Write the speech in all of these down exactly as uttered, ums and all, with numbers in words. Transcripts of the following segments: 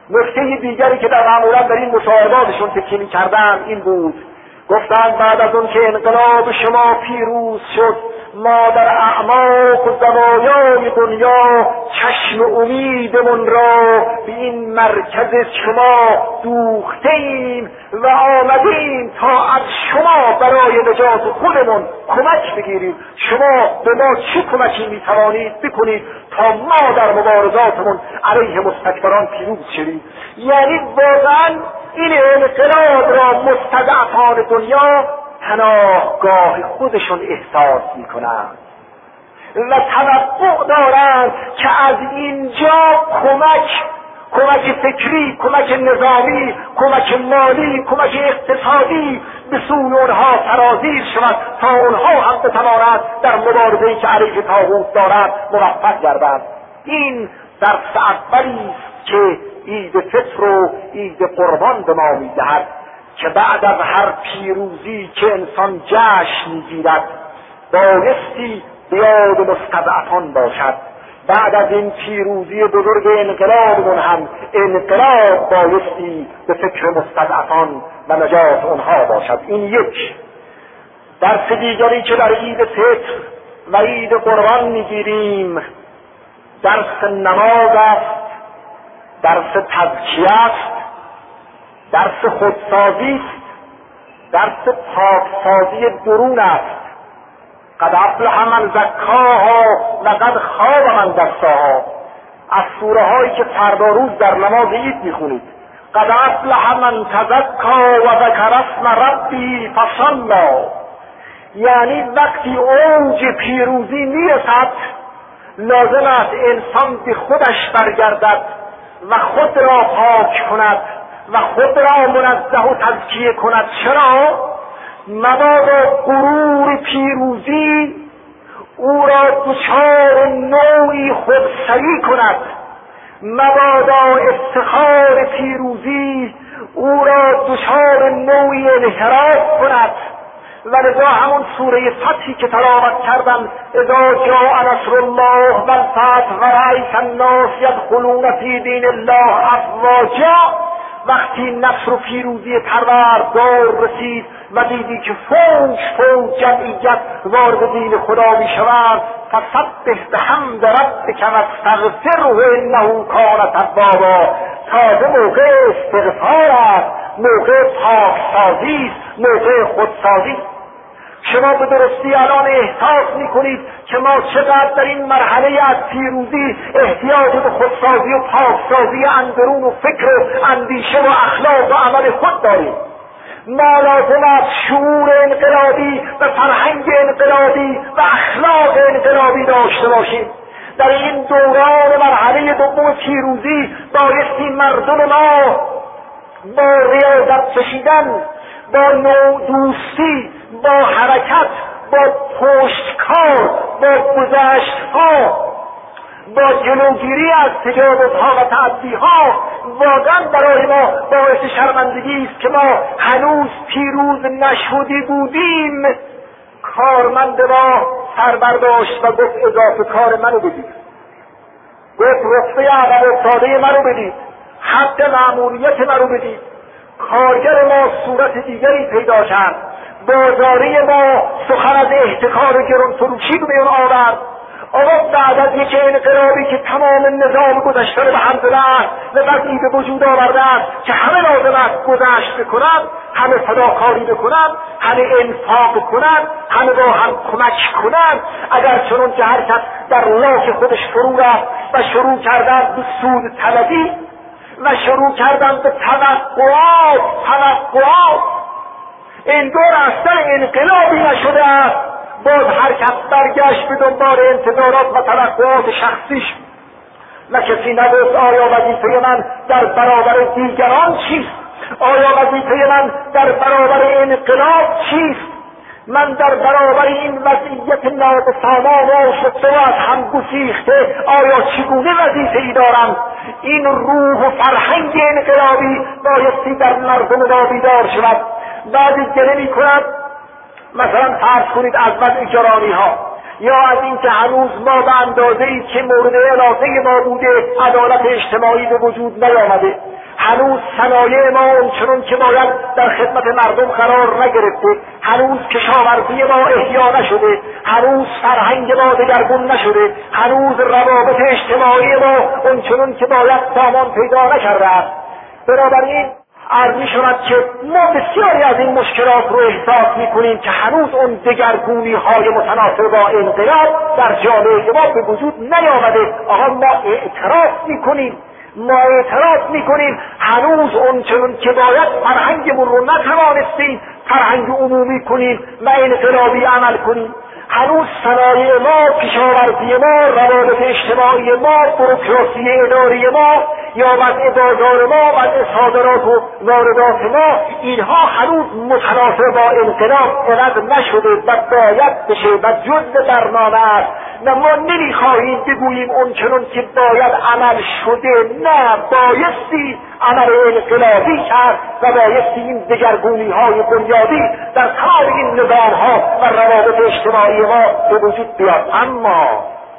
نکته دیگری که در معمولا در این مصاحباتشون تکیه می‌کردن این بود، گفتند بعد از اون که انقلاب شما پیروز شد ما در اعماق و زوایای دنیا چشم امیدمون را به این مرکز شما دوخته ایم و آمدیم تا از شما برای نجات خودمون کمک بگیریم. شما به ما چه کمکی میتوانید بکنید تا ما در مبارزاتمون علیه مستکبران پیروز شویم. یعنی واقعا این انقلاب را مستضعفان دنیا پناهگاه خودشون احساس میکنند و توقع دارند که از اینجا کمک کمک فکری، کمک نظامی، کمک مالی، کمک اقتصادی به سوی اونها سرازیر شود تا اونها هم بتوانند در مبارزه‌ای که علیه طاغوت دارند موفق گردند. این درس اولی است که عید فطر و عید قربان به ما میدهد که بعد از هر پیروزی که انسان جشن میگیرد بایستی به یاد مستضعفان باشد. بعد از این پیروزی بزرگ انقلابمون هم انقلاب بایستی به فکر مستضعفان و نجات اونها باشد. این یک. درس دیگری که در عید فطر و عید قربان میگیریم درس نماز است، درس تزکیه است، درس خودسازی است، درس پاکسازی درون است. قد افلح من زکاها و قد خاب من دساها. از سوره هایی که فردا روز در نماز عید میخونید، قد افلح من تزکا و ذکر اسم ربی فصلی، یعنی وقتی اوج پیروزی میرسد لازم است انسان به خودش برگردد و خود را پاک کند و خود را منزه و تزکیه کند. چرا؟ مبادا غرور پیروزی او را دچار نوعی خودسری کند، مبادا افتخار پیروزی او را دچار نوعی انحراف کند. و لذا همون سوره فتحی که تلاوت کردم، اذا جاء نصر الله و الفتح و رأیت الناس یدخلون فی دین الله افواجا، وقتی نصر و پیروزی پروردگار رسید و دیدی که فوج فوج جمعیت وارد دین خدا می شوند، فسبح بحمد ربک واستغفره انه کان توابا. تازه موقع استغفار است، موقع پاکسازی است، موقع خودسازی. شما به درستی الان احساس میکنید که ما چقدر در این مرحله از پیروزی احتیاج به خودسازی و پاکسازی اندرون و فکر و اندیشه و اخلاق و عمل خود داریم. ما لازم است شعور انقلابی و فرهنگ انقلابی و اخلاق انقلابی داشته باشیم. در این دوران مرحله دوم پیروزی بایستی مردم ما با ریاضت کشیدن، با نوع دوستی، با حرکت، با پشتکار، با گذشت‌ها، با جلوگیری از تجاوزها و تعدی‌ها واقعا برای ما باعث شرمندگی است که ما هنوز پیروز نشده بودیم. کارمند ما سر برداشت و گفت اضافه کار منو بدید، گفت رتبه عقب افتاده منو بدید، حق مأموریت منو بدید. کارگر ما صورت دیگری پیدا کرد، بازاری ما سخن از احتکار و گرانفروشی به میان آورد. آقا بعد از یک انقلابی که تمام نظام گذشته به هم زده است و وضعی به وجود آورده است که همه لازم است گذشت بکنند، همه فداکاری بکنند، همه انفاق کنند، همه با هم کمک کنند، اگر چنان که هر کس در لاک خودش فرو رفت و شروع کردند به سود طلبی و شروع کردند به توقعات توقعات این دور اصلا انقلابی نشده است. باز هر کس برگشت به دنبال انتظارات و توقعات شخصیش و کسی نگفت آیا وظیفه من در برابر دیگران چیست؟ آیا وظیفه من در برابر انقلاب چیست؟ من در برابر این وضعیت نابسامان و آشفته و از هم گسیخته آیا چگونه وظیفه‌ای دارم؟ این روح و فرهنگ انقلابی بایستی در مردم ما بیدار شود. بعضی گله می‌کند مثلا فرض کنید از وضع گرانی ها یا از این که هنوز ما به اندازه‌ای که مورد علاقه ما بوده عدالت اجتماعی به وجود نیامده. هنوز صنایع ما اونچنان که باید در خدمت مردم قرار نگرفته، هنوز کشاورزی ما احیا نشده، هنوز فرهنگ ما دگرگون نشده، هنوز روابط اجتماعی ما اونچنان که باید سامان پیدا نکرده است. بنابراین عرض می شود که ما بسیاری از این مشکلات رو احساس می کنیم که هنوز اون دگرگونی های متناسب با انقلاب در جامعه ما به وجود نیامده. آها ما اعتراف می کنیم ما اعتراف می کنیم هنوز اون چنون که باید فرهنگمون رو نتوانستیم فرهنگ عمومی کنیم و انقلابی عمل کنیم. هنوز صنایع ما، کشاورزی ما، روابط اجتماعی ما، بروکراسی اداری ما یا وضع بازار ما، وضع صادرات و واردات ما، اینها هنوز متناسب با انقلاب عوض نشده و باید بشه و جزء برنامه است. نه ما نمیخواهیم بگوییم اون چنون که باید عمل شده، نه بایستی عمل انقلابی کرد و بایستی این دگرگونی های بنیادی در کار این نظام ها و روابط اجتماعی ما به وجود بیاد. اما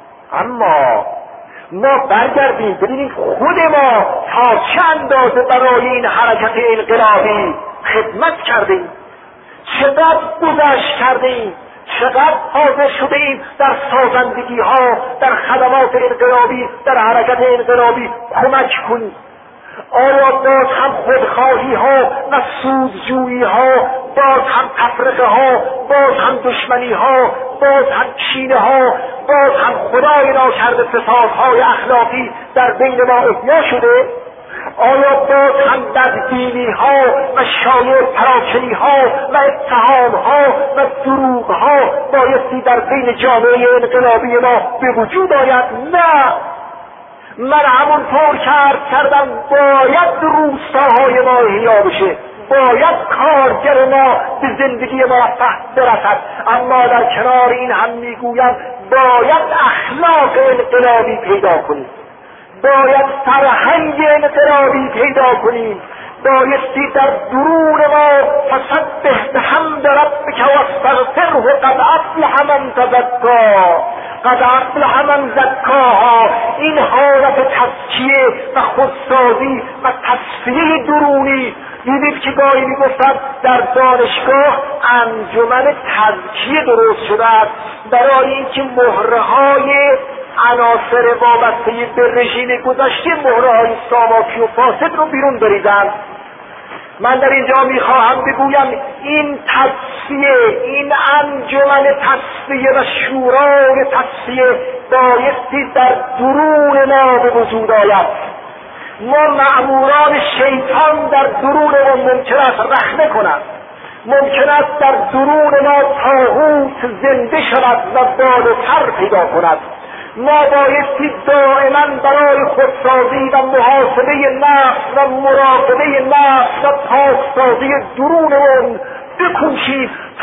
اما ما برگردیم ببینیم خود ما تا چه اندازه برای این حرکت انقلابی خدمت کردیم، چقدر گذشت کردیم، چقدر حاضر شده ایم در سازندگی ها، در خدمات انقلابی، در حرکت انقلابی کمک کنیم. آیا باز هم خودخواهی ها و سودجویی ها، باز هم تفرقه ها، باز هم دشمنی ها، باز هم کینه ها، باز هم خدای ناکرده فسادهای اخلاقی در بین ما احیا شده؟ آیا باز هم بدبینی ها و شایع پراکنی ها و اتهام ها و دروغ ها بایستی در بین جامعه انقلابی ما به وجود آید؟ نه، من همون طور که عرض کردم باید روستاهای ما احیا بشه، باید کارگر ما به زندگی موفق برسد. اما در کنار این هم میگویم باید اخلاق انقلابی پیدا کنیم، باید فرهنگ انقلابی پیدا کنیم، بایستی در درون ما فسبح بحمد ربک واستغفره قد افلح من تزکا قد افلح من زکاها. این حالت تزکیه و خودسازی و تصفیه درونی، دیدید که گاهی میگفتن در دانشگاه انجمن تزکیه درست شده است برای اینکه مهرهای عناصر وابسته به رژیم گذشته، مهرهای ساماکی و فاسد رو بیرون بریزند. من در اینجا میخواهم بگویم این تصفیه، این انجمن تصفیه و شورای تصفیه بایستی در درون ما به وجود آید. ما مأموران شیطان در درون ما ممکن است رخنه کنند، ممکن است در درون ما طاغوت زنده شود و بالاتر پیدا کند. ما بایستی دائما برای خودسازی و محاسبه نفس و مراقبه نفس و پاکسازی درونمون بکوشیم تا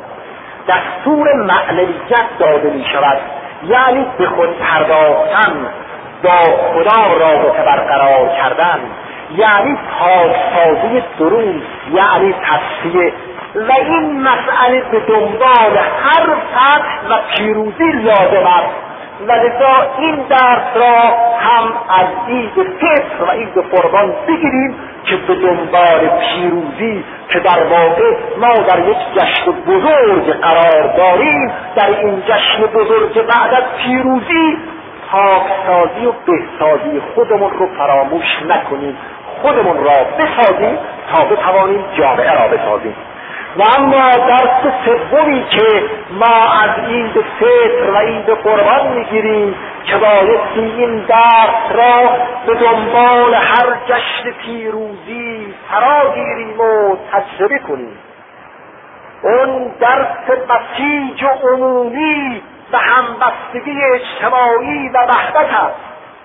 دستور معنویت داده می شود، یعنی به خود پرداختن، با خدا رابطه برقرار کردن، یعنی پاکسازی درون، یعنی تصفیه. و این مسئله به دنبال هر فتح و پیروزی لازم است و لذا این درس را هم از عید فطر و عید قربان بگیریم که به دنبال پیروزی، که در واقع ما در یک جشن بزرگ قرار داریم. در این جشن بزرگ بعد از پیروزی پاکسازی و بهسازی خودمون رو فراموش نکنیم، خودمون را بسازیم تا بتوانیم جامعه را بسازیم. و اما درس سومی که ما از عید فطر و عید قربان میگیریم که بایستی این درس را به دنبال هر جشن پیروزی فرا گیریم و تجربه کنیم، اون درس بسیج و عمومی و همبستگی اجتماعی و وحدت است.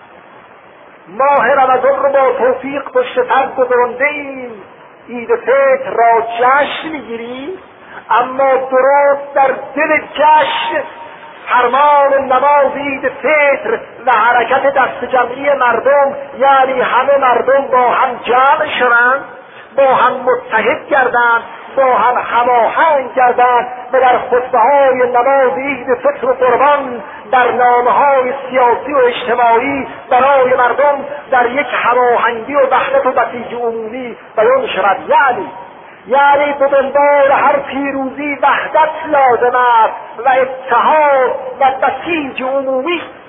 ماه رمضان رو با توفیق پشت سر گذرانده ایم، عید فطر را جشن میگیریم، اما درست در دل جشن فرمان نماز عید فطر و حرکت دست جمعی مردم، یعنی همه مردم با هم جمع شوند، با هم متحد گردند با هم هماهنگ گردند و در خطبه‌های نماز عید فطر و قربان در نامه‌های سیاسی و اجتماعی برای مردم در یک هماهنگی و وحدت و بسیج عمومی بیان شود. یعنی یعنی به دنبال هر پیروزی وحدت لازم است و اتحاد و بسیج عمومی